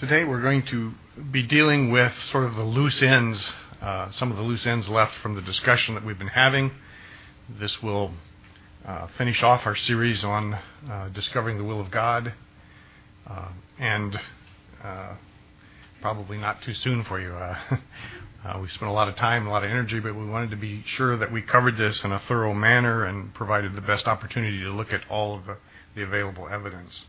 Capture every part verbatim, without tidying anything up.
Today we're going to be dealing with sort of the loose ends, uh, some of the loose ends left from the discussion that we've been having. This will uh, finish off our series on uh, discovering the will of God, uh, and uh, probably not too soon for you. Uh, uh, we spent a lot of time, a lot of energy, but we wanted to be sure that we covered this in a thorough manner and provided the best opportunity to look at all of the, the available evidence.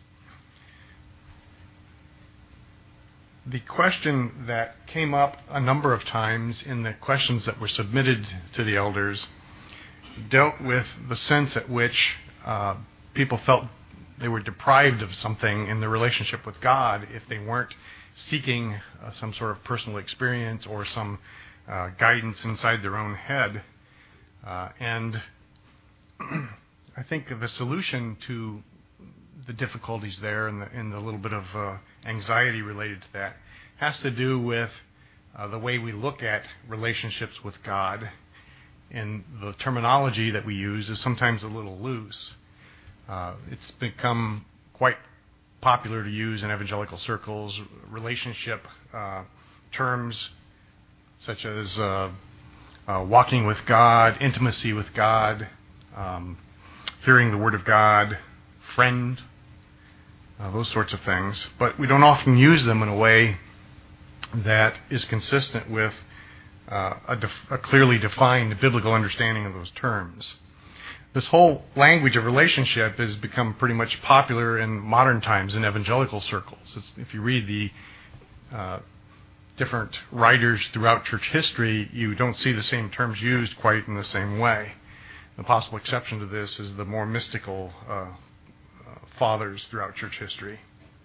The question that came up a number of times in the questions that were submitted to the elders dealt with the sense at which uh, people felt they were deprived of something in their relationship with God if they weren't seeking uh, some sort of personal experience or some uh, guidance inside their own head. Uh, and I think the solution to the difficulties there and the, and the little bit of uh, anxiety related to that has to do with uh, the way we look at relationships with God. And the terminology that we use is sometimes a little loose. Uh, it's become quite popular to use in evangelical circles relationship uh, terms such as uh, uh, walking with God, intimacy with God, um, hearing the Word of God, friend, Uh, those sorts of things, but we don't often use them in a way that is consistent with uh, a, def- a clearly defined biblical understanding of those terms. This whole language of relationship has become pretty much popular in modern times in evangelical circles. It's, if you read the uh, different writers throughout church history, you don't see the same terms used quite in the same way. The possible exception to this is the more mystical uh, fathers throughout church history.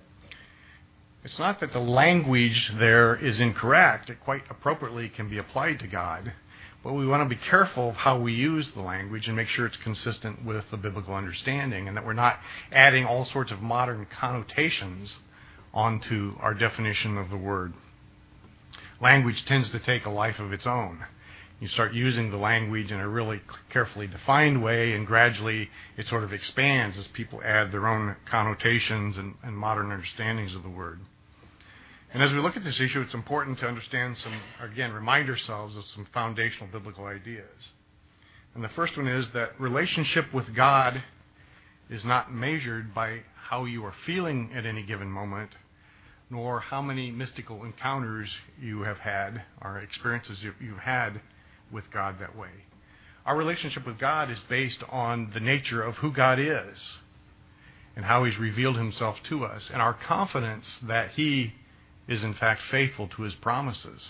It's not that the language there is incorrect. It quite appropriately can be applied to God, but we want to be careful of how we use the language and make sure it's consistent with the biblical understanding and that we're not adding all sorts of modern connotations onto our definition of the word. Language tends to take a life of its own. You start using the language in a really carefully defined way, and gradually it sort of expands as people add their own connotations and, and modern understandings of the word. And as we look at this issue, it's important to understand some, again, remind ourselves of some foundational biblical ideas. And the first one is that relationship with God is not measured by how you are feeling at any given moment, nor how many mystical encounters you have had or experiences you've had with God that way. Our relationship with God is based on the nature of who God is and how He's revealed Himself to us and our confidence that He is in fact faithful to His promises.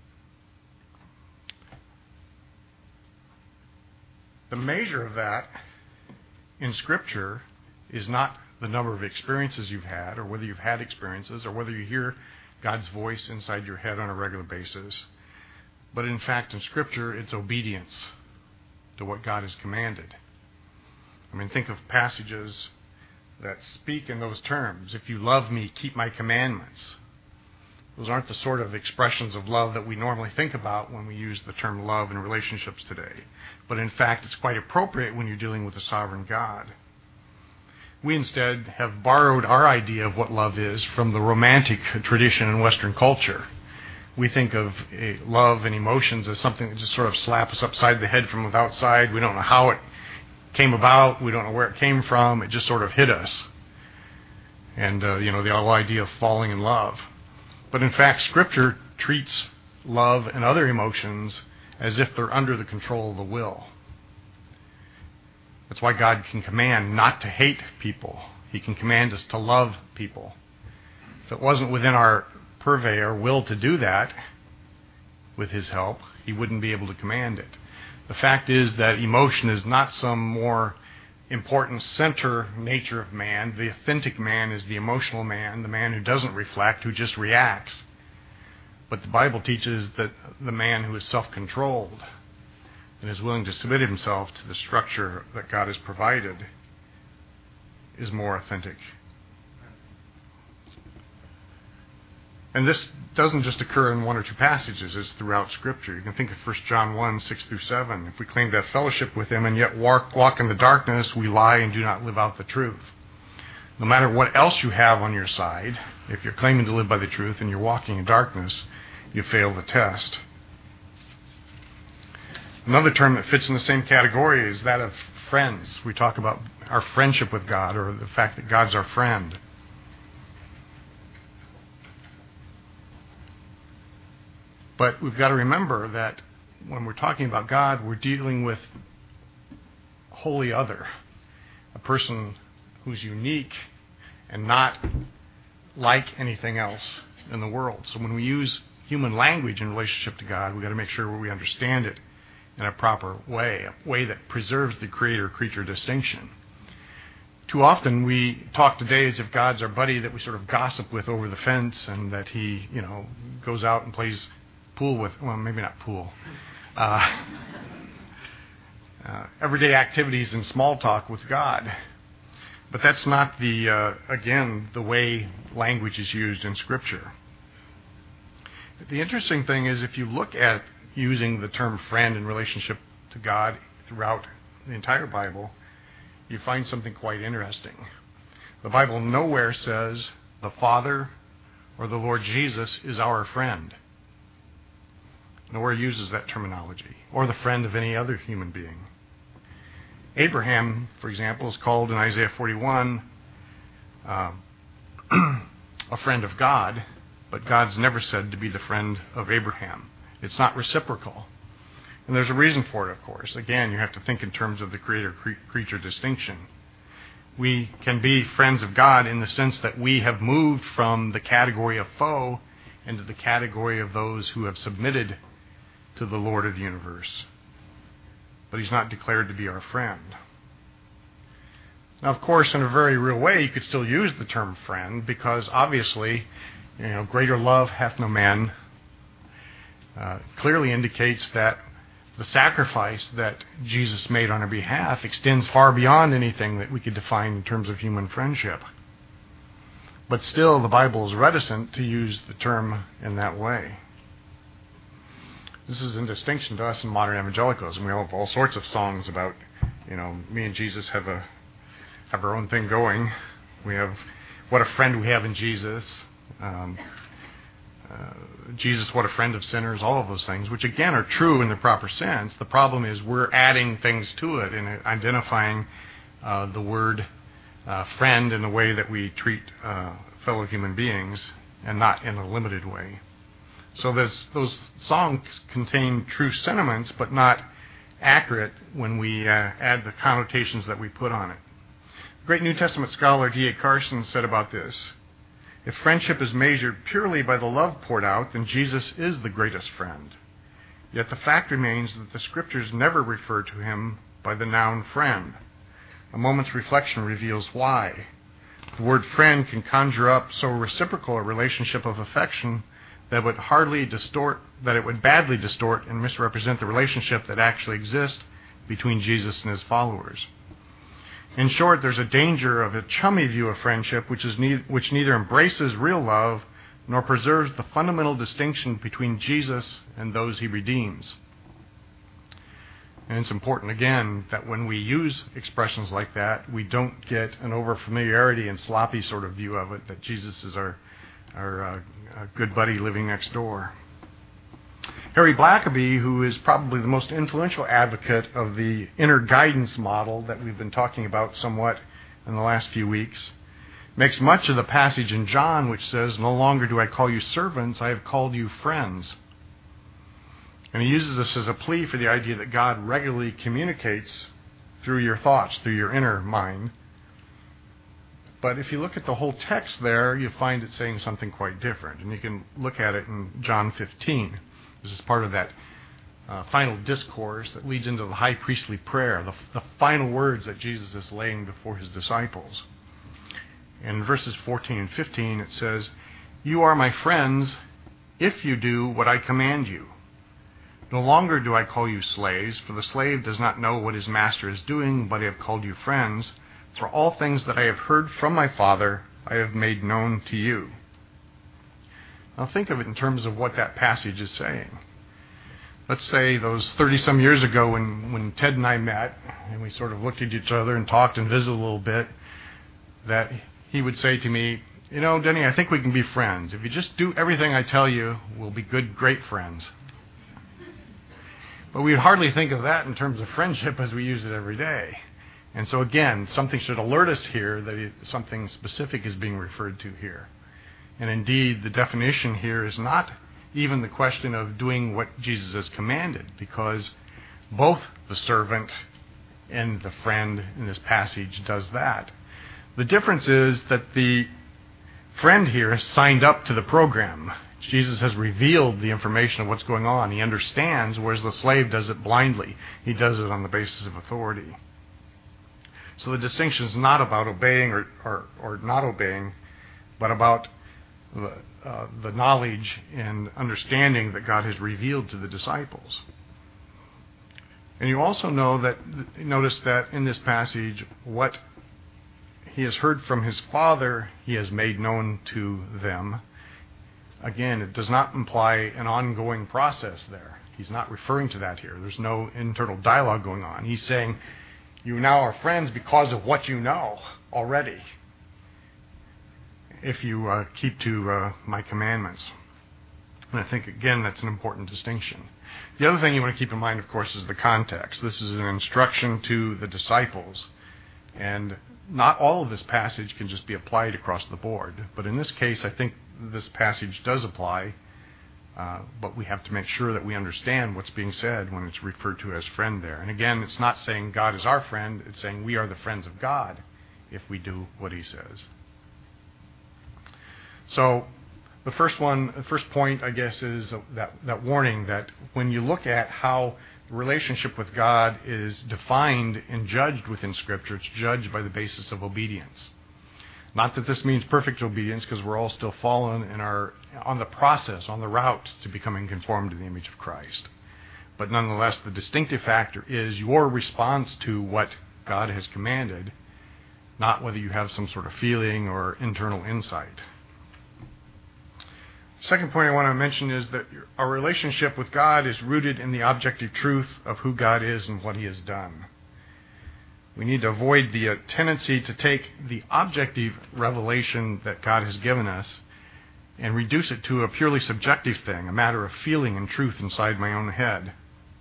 The measure of that in Scripture is not the number of experiences you've had or whether you've had experiences or whether you hear God's voice inside your head on a regular basis. But in fact, in Scripture, it's obedience to what God has commanded. I mean, think of passages that speak in those terms. If you love me, keep my commandments. Those aren't the sort of expressions of love that we normally think about when we use the term love in relationships today. But in fact, it's quite appropriate when you're dealing with a sovereign God. We instead have borrowed our idea of what love is from the romantic tradition in Western culture. We think of love and emotions as something that just sort of slaps us upside the head from the outside. We don't know how it came about. We don't know where it came from. It just sort of hit us. And, uh, you know, the whole idea of falling in love. But in fact, Scripture treats love and other emotions as if they're under the control of the will. That's why God can command not to hate people. He can command us to love people. If it wasn't within our purveyor will to do that with His help, He wouldn't be able to command it. The fact is that emotion is not some more important center nature of man. The authentic man is the emotional man, the man who doesn't reflect, who just reacts. But the Bible teaches that the man who is self-controlled and is willing to submit himself to the structure that God has provided is more authentic. And this doesn't just occur in one or two passages, it's throughout Scripture. You can think of First John one, six through seven. If we claim to have fellowship with Him and yet walk, walk in the darkness, we lie and do not live out the truth. No matter what else you have on your side, if you're claiming to live by the truth and you're walking in darkness, you fail the test. Another term that fits in the same category is that of friends. We talk about our friendship with God, or the fact that God's our friend. But we've got to remember that when we're talking about God, we're dealing with a wholly other, a person who's unique and not like anything else in the world. So when we use human language in relationship to God, we've got to make sure we understand it in a proper way, a way that preserves the creator-creature distinction. Too often we talk today as if God's our buddy that we sort of gossip with over the fence, and that he, you know, goes out and plays pool with, well, maybe not pool, uh, uh, everyday activities and small talk with God. But that's not the, uh, again, the way language is used in Scripture. The interesting thing is, if you look at using the term friend in relationship to God throughout the entire Bible, you find something quite interesting. The Bible nowhere says the Father or the Lord Jesus is our friend. Nowhere uses that terminology, or the friend of any other human being. Abraham, for example, is called in Isaiah forty-one uh, a friend of God, but God's never said to be the friend of Abraham. It's not reciprocal. And there's a reason for it, of course. Again, you have to think in terms of the creator-creature distinction. We can be friends of God in the sense that we have moved from the category of foe into the category of those who have submitted to the Lord of the universe. But he's not declared to be our friend. Now, of course, in a very real way, you could still use the term friend, because obviously, you know, greater love hath no man, uh, clearly indicates that the sacrifice that Jesus made on our behalf extends far beyond anything that we could define in terms of human friendship. But still, the Bible is reticent to use the term in that way. This is in distinction to us in modern evangelicalism. We have all sorts of songs about, you know, me and Jesus have a have our own thing going. We have what a friend we have in Jesus. Um, uh, Jesus, what a friend of sinners. All of those things, which again are true in the proper sense. The problem is we're adding things to it and identifying uh, the word uh, friend in the way that we treat uh, fellow human beings, and not in a limited way. So those songs contain true sentiments, but not accurate when we uh, add the connotations that we put on it. The great New Testament scholar D A Carson said about this: if friendship is measured purely by the love poured out, then Jesus is the greatest friend. Yet the fact remains that the Scriptures never refer to him by the noun friend. A moment's reflection reveals why. The word friend can conjure up so reciprocal a relationship of affection that would hardly distort, that it would badly distort and misrepresent the relationship that actually exists between Jesus and his followers. In short, there's a danger of a chummy view of friendship which is ne- which neither embraces real love nor preserves the fundamental distinction between Jesus and those he redeems. And it's important, again, that when we use expressions like that, we don't get an over-familiarity and sloppy sort of view of it, that Jesus is our our uh, good buddy living next door. Harry Blackaby, who is probably the most influential advocate of the inner guidance model that we've been talking about somewhat in the last few weeks, makes much of the passage in John which says, "No longer do I call you servants, I have called you friends." And he uses this as a plea for the idea that God regularly communicates through your thoughts, through your inner mind. But if you look at the whole text there, you find it saying something quite different. And you can look at it in John fifteen. This is part of that uh, final discourse that leads into the high priestly prayer, the, the final words that Jesus is laying before his disciples. In verses fourteen and fifteen, it says, "You are my friends if you do what I command you. No longer do I call you slaves, for the slave does not know what his master is doing, but I have called you friends. For all things that I have heard from my Father, I have made known to you." Now think of it in terms of what that passage is saying. Let's say those thirty-some years ago when, when Ted and I met, and we sort of looked at each other and talked and visited a little bit, that he would say to me, you know, Denny, I think we can be friends. If you just do everything I tell you, we'll be good, great friends. But we would hardly think of that in terms of friendship as we use it every day. And so again, something should alert us here that something specific is being referred to here. And indeed, the definition here is not even the question of doing what Jesus has commanded, because both the servant and the friend in this passage does that. The difference is that the friend here has signed up to the program. Jesus has revealed the information of what's going on. He understands, whereas the slave does it blindly. He does it on the basis of authority. So the distinction is not about obeying or, or, or not obeying, but about the, uh, the knowledge and understanding that God has revealed to the disciples. And you also know that, notice that in this passage, what he has heard from his Father, he has made known to them. Again, it does not imply an ongoing process there. He's not referring to that here. There's no internal dialogue going on. He's saying, you now are friends because of what you know already, if you uh, keep to uh, my commandments. And I think, again, that's an important distinction. The other thing you want to keep in mind, of course, is the context. This is an instruction to the disciples. And not all of this passage can just be applied across the board. But in this case, I think this passage does apply. Uh, but we have to make sure that we understand what's being said when it's referred to as friend there. And again, it's not saying God is our friend. It's saying we are the friends of God if we do what he says. So the first one, the first point, I guess, is that, that warning that when you look at how the relationship with God is defined and judged within Scripture, it's judged by the basis of obedience. Not that this means perfect obedience, because we're all still fallen and are on the process, on the route to becoming conformed to the image of Christ. But nonetheless, the distinctive factor is your response to what God has commanded, not whether you have some sort of feeling or internal insight. Second point I want to mention is that our relationship with God is rooted in the objective truth of who God is and what he has done. We need to avoid the uh, tendency to take the objective revelation that God has given us and reduce it to a purely subjective thing, a matter of feeling and truth inside my own head.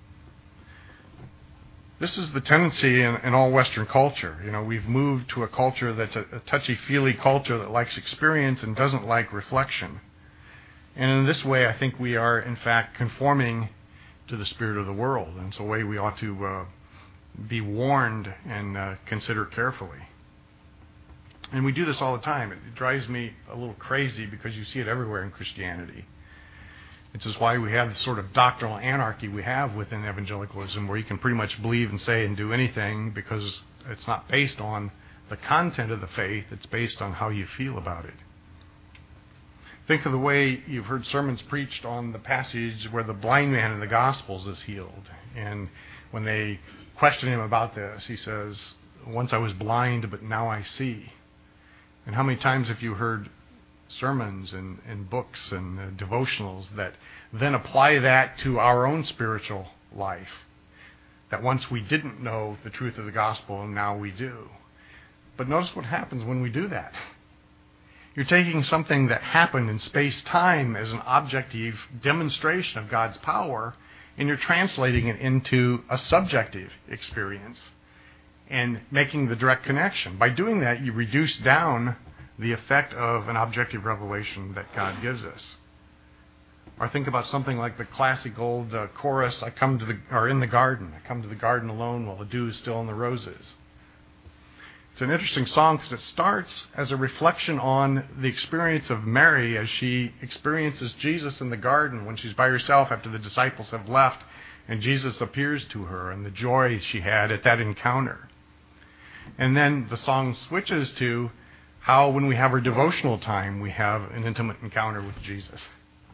This is the tendency in, in all Western culture. You know, we've moved to a culture that's a, a touchy-feely culture that likes experience and doesn't like reflection. And in this way, I think we are, in fact, conforming to the spirit of the world. And it's a way we ought to uh, be warned and uh, consider carefully. And we do this all the time. It, it drives me a little crazy because you see it everywhere in Christianity. It's just why we have the sort of doctrinal anarchy we have within evangelicalism, where you can pretty much believe and say and do anything because it's not based on the content of the faith. It's based on how you feel about it. Think of the way you've heard sermons preached on the passage where the blind man in the Gospels is healed. And when they question him about this, he says, once I was blind, but now I see. And how many times have you heard sermons and, and books and uh, devotionals that then apply that to our own spiritual life? That once we didn't know the truth of the gospel, and now we do. But notice what happens when we do that. You're taking something that happened in space-time as an objective demonstration of God's power, and you're translating it into a subjective experience and making the direct connection. By doing that, you reduce down the effect of an objective revelation that God gives us. Or think about something like the classic old uh, chorus, I come to the, or in the garden, I come to the garden alone while the dew is still on the roses. It's an interesting song because it starts as a reflection on the experience of Mary as she experiences Jesus in the garden when she's by herself after the disciples have left and Jesus appears to her and the joy she had at that encounter. And then the song switches to how when we have our devotional time, we have an intimate encounter with Jesus.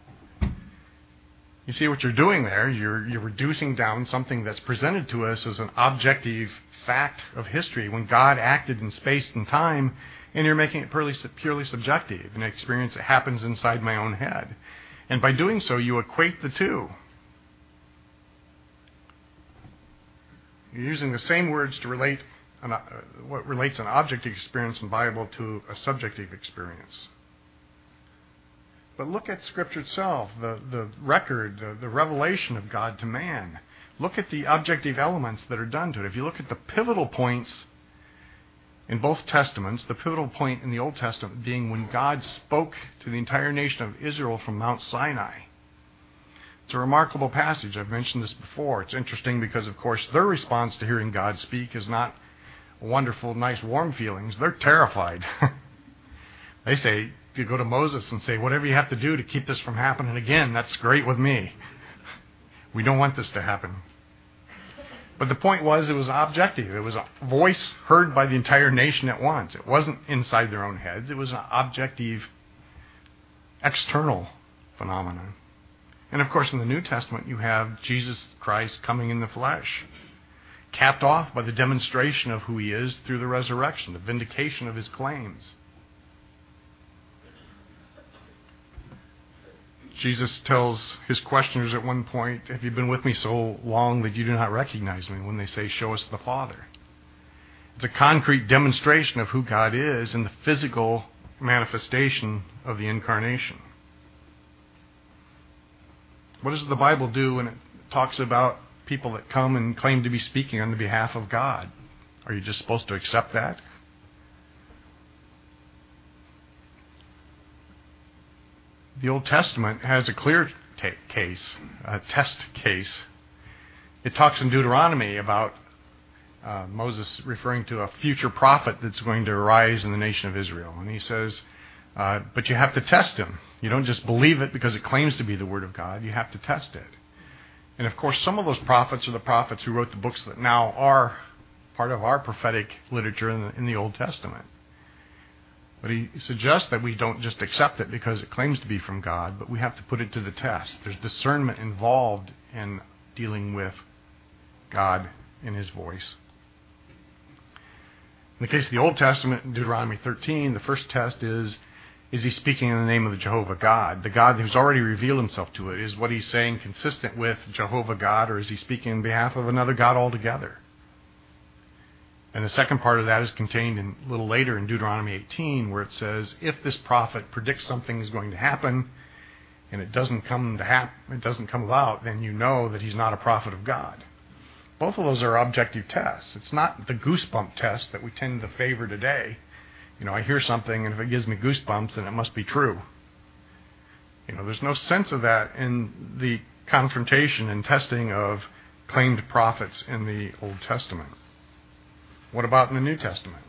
You see what you're doing there? You're, you're reducing down something that's presented to us as an objective fact of history when God acted in space and time, and you're making it purely, purely subjective, an experience that happens inside my own head. And by doing so, you equate the two. You're using the same words to relate an, uh, what relates an objective experience in the Bible to a subjective experience. But look at Scripture itself, the, the record, the, the revelation of God to man. Look at the objective elements that are done to it. If you look at the pivotal points in both Testaments, the pivotal point in the Old Testament being when God spoke to the entire nation of Israel from Mount Sinai. It's a remarkable passage. I've mentioned this before. It's interesting because, of course, their response to hearing God speak is not wonderful, nice, warm feelings. They're terrified. They say, if you go to Moses and say, whatever you have to do to keep this from happening again, that's great with me. We don't want this to happen. But the point was, it was objective. It was a voice heard by the entire nation at once. It wasn't inside their own heads. It was an objective, external phenomenon. And of course, in the New Testament, you have Jesus Christ coming in the flesh, capped off by the demonstration of who he is through the resurrection, the vindication of his claims. Jesus tells his questioners at one point, have you been with me so long that you do not recognize me? When they say, show us the Father. It's a concrete demonstration of who God is in the physical manifestation of the incarnation. What does the Bible do when it talks about people that come and claim to be speaking on the behalf of God? Are you just supposed to accept that? The Old Testament has a clear t- case, a test case. It talks in Deuteronomy about uh, Moses referring to a future prophet that's going to arise in the nation of Israel. And he says, uh, but you have to test him. You don't just believe it because it claims to be the Word of God. You have to test it. And of course, some of those prophets are the prophets who wrote the books that now are part of our prophetic literature in the, in the Old Testament. But he suggests that we don't just accept it because it claims to be from God, but we have to put it to the test. There's discernment involved in dealing with God in his voice. In the case of the Old Testament, in Deuteronomy thirteen, the first test is, is he speaking in the name of the Jehovah God? The God who's already revealed himself to it. Is what he's saying consistent with Jehovah God, or is he speaking on behalf of another God altogether? And the second part of that is contained in, a little later in Deuteronomy eighteen, where it says, if this prophet predicts something is going to happen, and it doesn't come to hap- it doesn't come about, then you know that he's not a prophet of God. Both of those are objective tests. It's not the goosebump test that we tend to favor today. You know, I hear something, and if it gives me goosebumps, then it must be true. You know, there's no sense of that in the confrontation and testing of claimed prophets in the Old Testament. What about in the New Testament?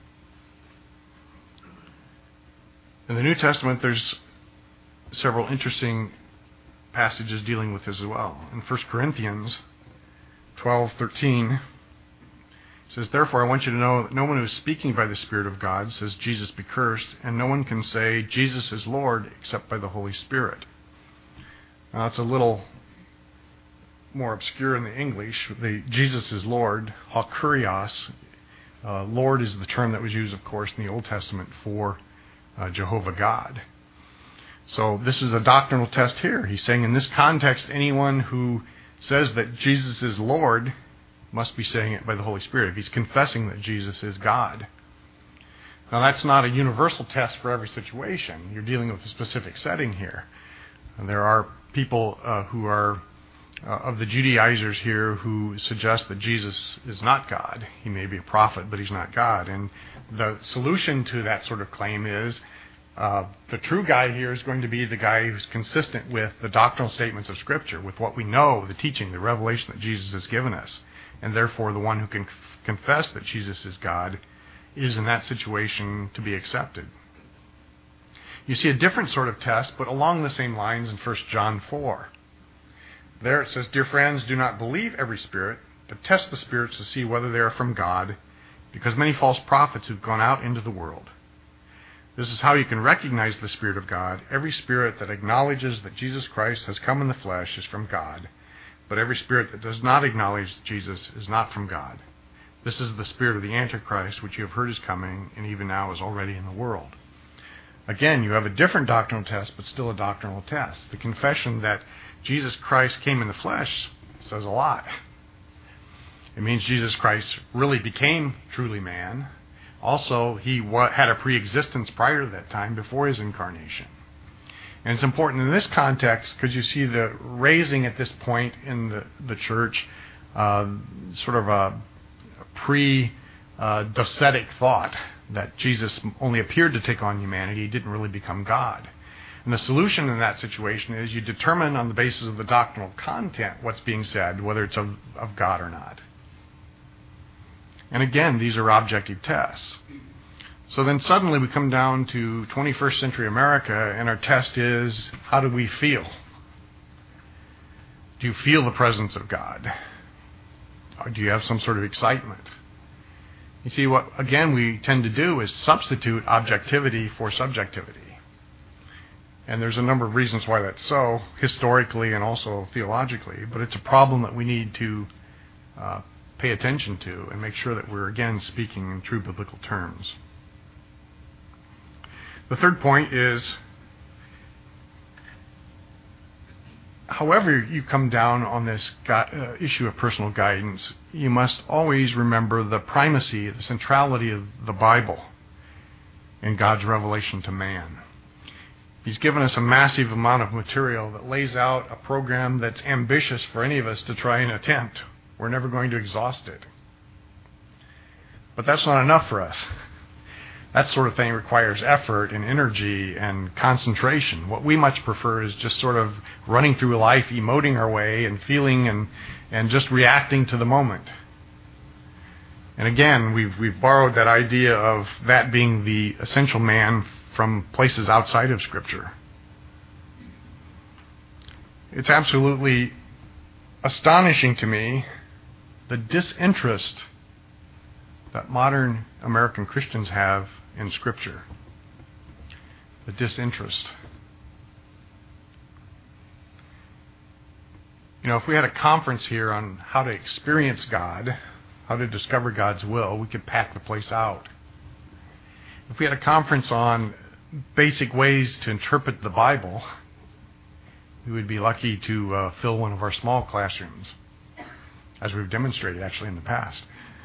In the New Testament, there's several interesting passages dealing with this as well. In First Corinthians twelve thirteen, it says, therefore I want you to know that no one who is speaking by the Spirit of God says Jesus be cursed, and no one can say Jesus is Lord except by the Holy Spirit. Now it's a little more obscure in the English. The Jesus is Lord, hakurios. Uh, Lord is the term that was used, of course, in the Old Testament for uh, Jehovah God. So this is a doctrinal test here. He's saying in this context, anyone who says that Jesus is Lord must be saying it by the Holy Spirit, if he's confessing that Jesus is God. Now that's not a universal test for every situation. You're dealing with a specific setting here. And there are people uh, who are Uh, of the Judaizers here who suggest that Jesus is not God. He may be a prophet, but he's not God. And the solution to that sort of claim is uh, the true guy here is going to be the guy who's consistent with the doctrinal statements of Scripture, with what we know, the teaching, the revelation that Jesus has given us. And therefore, the one who can f- confess that Jesus is God is in that situation to be accepted. You see a different sort of test, but along the same lines in First John four. There it says, dear friends, do not believe every spirit, but test the spirits to see whether they are from God, because many false prophets have gone out into the world. This is how you can recognize the Spirit of God. Every spirit that acknowledges that Jesus Christ has come in the flesh is from God, but every spirit that does not acknowledge Jesus is not from God. This is the spirit of the Antichrist, which you have heard is coming, and even now is already in the world. Again, you have a different doctrinal test, but still a doctrinal test. The confession that Jesus Christ came in the flesh says a lot. It means Jesus Christ really became truly man. Also, he wa- had a pre-existence prior to that time, before his incarnation. And it's important in this context because you see the raising at this point in the, the church, uh, sort of a pre-docetic uh, thought that Jesus only appeared to take on humanity. He didn't really become God. And the solution in that situation is you determine on the basis of the doctrinal content what's being said, whether it's of, of God or not. And again, these are objective tests. So then suddenly we come down to twenty-first century America, and our test is, how do we feel? Do you feel the presence of God? Or do you have some sort of excitement? You see, what again we tend to do is substitute objectivity for subjectivity. And there's a number of reasons why that's so, historically and also theologically, but it's a problem that we need to uh, pay attention to and make sure that we're, again, speaking in true biblical terms. The third point is, however you come down on this uh, issue of personal guidance, you must always remember the primacy, the centrality of the Bible in God's revelation to man. He's given us a massive amount of material that lays out a program that's ambitious for any of us to try and attempt. We're never going to exhaust it. But that's not enough for us. That sort of thing requires effort and energy and concentration. What we much prefer is just sort of running through life, emoting our way and feeling and, and just reacting to the moment. And again, we've, we've borrowed that idea of that being the essential man from places outside of Scripture. It's absolutely astonishing to me the disinterest that modern American Christians have in Scripture. The disinterest. You know, if we had a conference here on how to experience God, how to discover God's will, we could pack the place out. If we had a conference on basic ways to interpret the Bible, we would be lucky to uh, fill one of our small classrooms, as we've demonstrated actually in the past.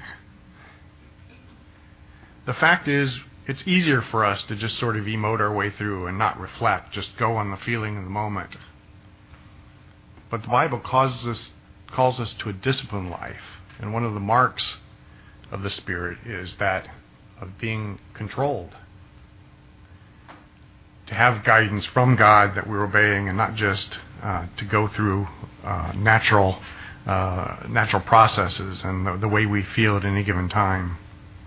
The fact is, it's easier for us to just sort of emote our way through and not reflect, just go on the feeling of the moment. But the Bible causes us, calls us to a disciplined life, and one of the marks of the Spirit is that of being controlled. To have guidance from God that we're obeying, and not just uh, to go through uh, natural uh, natural processes and the, the way we feel at any given time.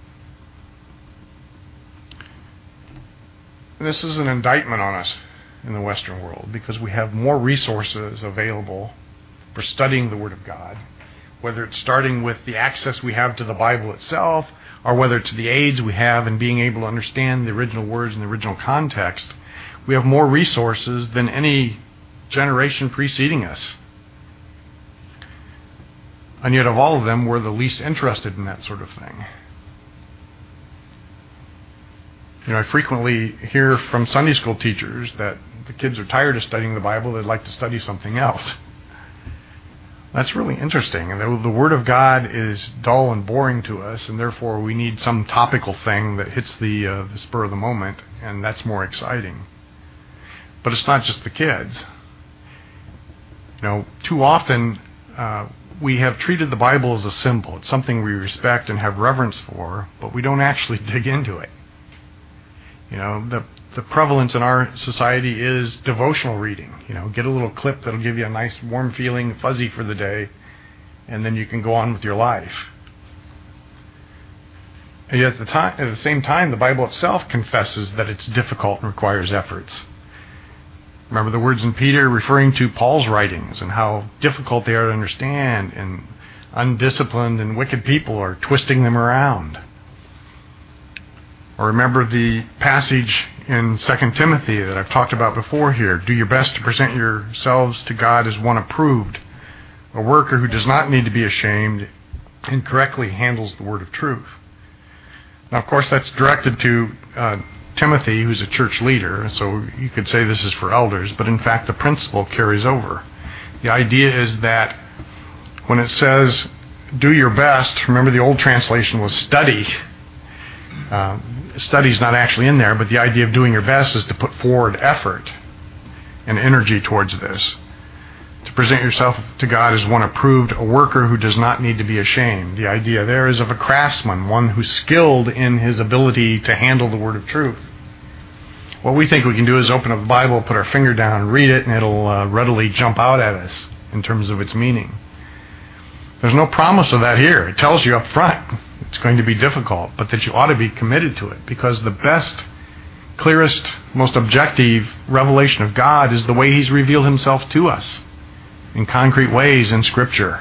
And this is an indictment on us in the Western world, because we have more resources available for studying the Word of God, whether it's starting with the access we have to the Bible itself, or whether it's the aids we have in being able to understand the original words in the original context. We have more resources than any generation preceding us. And yet of all of them, we're the least interested in that sort of thing. You know, I frequently hear from Sunday school teachers that the kids are tired of studying the Bible, they'd like to study something else. That's really interesting. And the, the Word of God is dull and boring to us, and therefore we need some topical thing that hits the, uh, the spur of the moment, and that's more exciting. But it's not just the kids. You know, too often uh, we have treated the Bible as a symbol. It's something we respect and have reverence for, but we don't actually dig into it. You know, the the prevalence in our society is devotional reading. You know, get a little clip that'll give you a nice warm feeling, fuzzy for the day, and then you can go on with your life. And yet at the time, at the same time, the Bible itself confesses that it's difficult and requires efforts. Remember the words in Peter referring to Paul's writings and how difficult they are to understand, and undisciplined and wicked people are twisting them around. Or remember the passage in Second Timothy that I've talked about before here. Do your best to present yourselves to God as one approved, a worker who does not need to be ashamed and correctly handles the word of truth. Now, of course, that's directed to uh, Timothy, who's a church leader, so you could say this is for elders, but in fact the principle carries over. The idea is that when it says do your best. Remember, the old translation was study. Uh, study's not actually in there, but the idea of doing your best is to put forward effort and energy towards this. To present yourself to God as one approved, a worker who does not need to be ashamed. The idea there is of a craftsman, one who's skilled in his ability to handle the word of truth. What we think we can do is open up the Bible, put our finger down, and read it, and it'll uh, readily jump out at us in terms of its meaning. There's no promise of that here. It tells you up front it's going to be difficult, but that you ought to be committed to it, because the best, clearest, most objective revelation of God is the way He's revealed Himself to us in concrete ways in Scripture.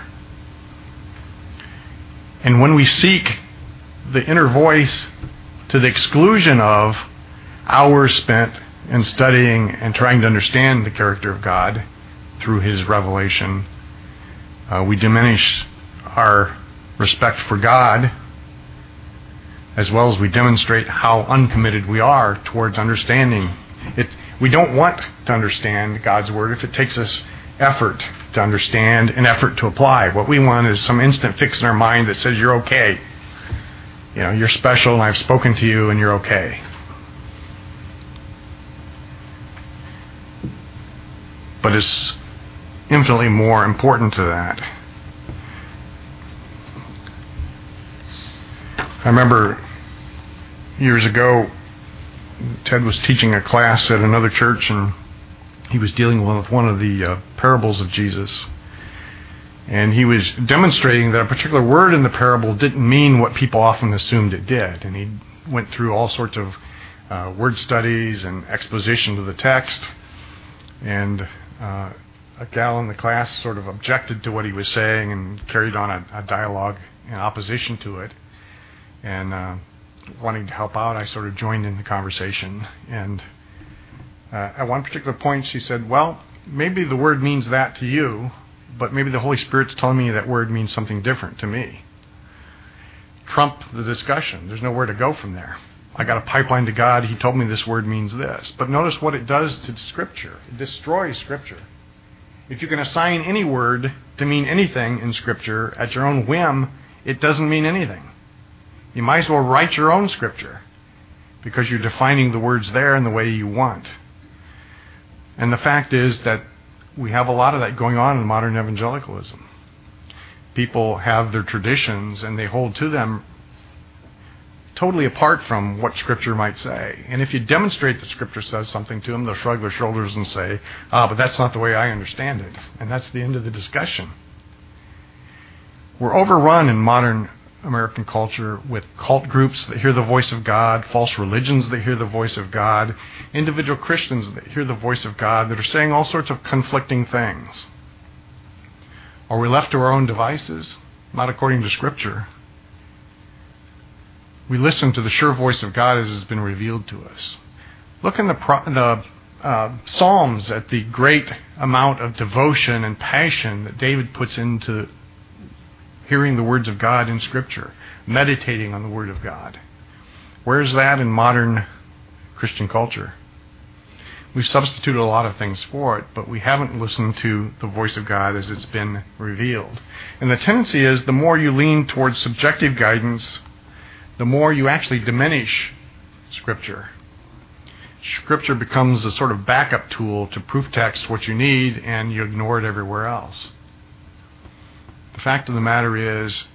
And when we seek the inner voice to the exclusion of hours spent in studying and trying to understand the character of God through His revelation, uh, we diminish our respect for God, as well as we demonstrate how uncommitted we are towards understanding it. We don't want to understand God's Word if it takes us effort to understand and effort to apply. What we want is some instant fix in our mind that says you're okay. You know, you're special and I've spoken to you and you're okay. But it's infinitely more important to that. I remember years ago, Ted was teaching a class at another church, and he was dealing with one of the uh, parables of Jesus. And he was demonstrating that a particular word in the parable didn't mean what people often assumed it did. And he went through all sorts of uh, word studies and exposition to the text. And uh, a gal in the class sort of objected to what he was saying and carried on a, a dialogue in opposition to it. And uh, wanting to help out, I sort of joined in the conversation. And uh, at one particular point, she said, well, maybe the word means that to you, but maybe the Holy Spirit's telling me that word means something different to me. Trump the discussion. There's nowhere to go from there. I got a pipeline to God. He told me this word means this. But notice what it does to Scripture. It destroys Scripture. If you can assign any word to mean anything in Scripture at your own whim, it doesn't mean anything. You might as well write your own Scripture, because you're defining the words there in the way you want. And the fact is that we have a lot of that going on in modern evangelicalism. People have their traditions and they hold to them totally apart from what Scripture might say. And if you demonstrate that Scripture says something to them, they'll shrug their shoulders and say, ah, but that's not the way I understand it. And that's the end of the discussion. We're overrun in modern American culture with cult groups that hear the voice of God, false religions that hear the voice of God, individual Christians that hear the voice of God that are saying all sorts of conflicting things. Are we left to our own devices? Not according to Scripture. We listen to the sure voice of God as has been revealed to us. Look in the, the uh, Psalms at the great amount of devotion and passion that David puts into hearing the words of God in Scripture, meditating on the Word of God. Where's that in modern Christian culture? We've substituted a lot of things for it, but we haven't listened to the voice of God as it's been revealed. And the tendency is the more you lean towards subjective guidance, the more you actually diminish Scripture. Scripture becomes a sort of backup tool to proof text what you need, and you ignore it everywhere else. The fact of the matter is,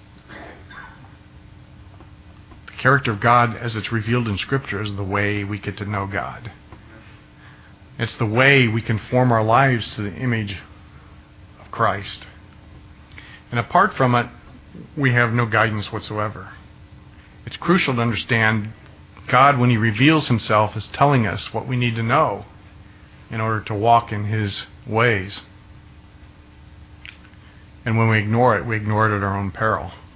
the character of God as it's revealed in Scripture is the way we get to know God. It's the way we conform our lives to the image of Christ. And apart from it, we have no guidance whatsoever. It's crucial to understand God, when He reveals Himself, is telling us what we need to know in order to walk in His ways. And when we ignore it, we ignore it at our own peril.